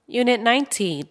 Unit 19.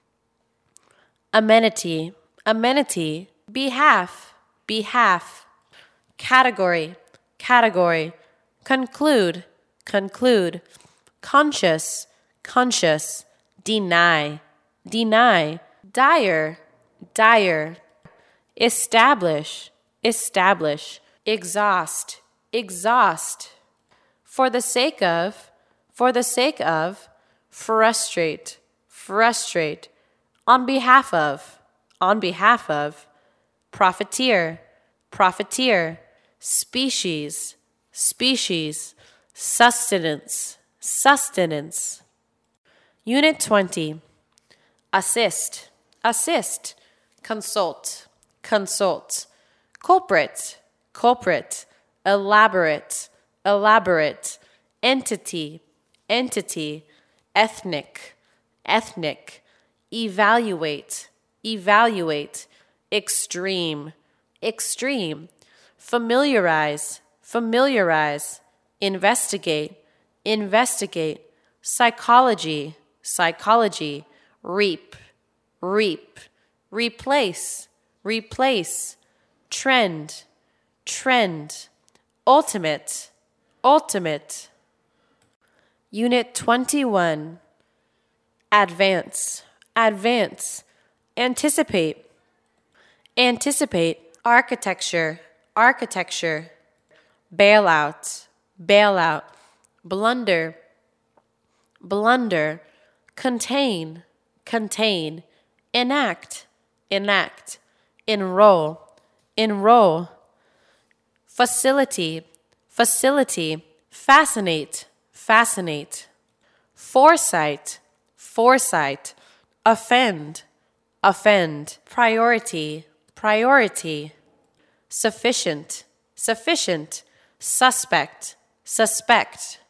Amenity, amenity, behalf, behalf. Category, category. Conclude, conclude. Conscious, conscious. Deny, deny. Dire, dire. Establish, establish. Exhaust, exhaust. For the sake of, for the sake of. Frustrate, frustrate. On behalf of, on behalf of. Profiteer, profiteer. Species, species. Sustenance, sustenance. Unit 20. Assist, assist. Consult, consult. Culprit, culprit. Elaborate, elaborate. Entity, entity. Ethnic, ethnic. Evaluate, evaluate. Extreme, extreme. Familiarize, familiarize. Investigate, investigate. Psychology, psychology. Reap, reap. Replace, replace. Trend, trend. Ultimate, ultimate. Unit 21. Advance, advance. Anticipate, anticipate. Architecture, architecture. Bailout, bailout. Blunder, blunder. Contain, contain. Enact, enact. Enroll, enroll. Facility, facility. Fascinate, fascinate. Foresight, foresight. Offend, offend. Priority, priority. Sufficient, sufficient. Suspect, suspect.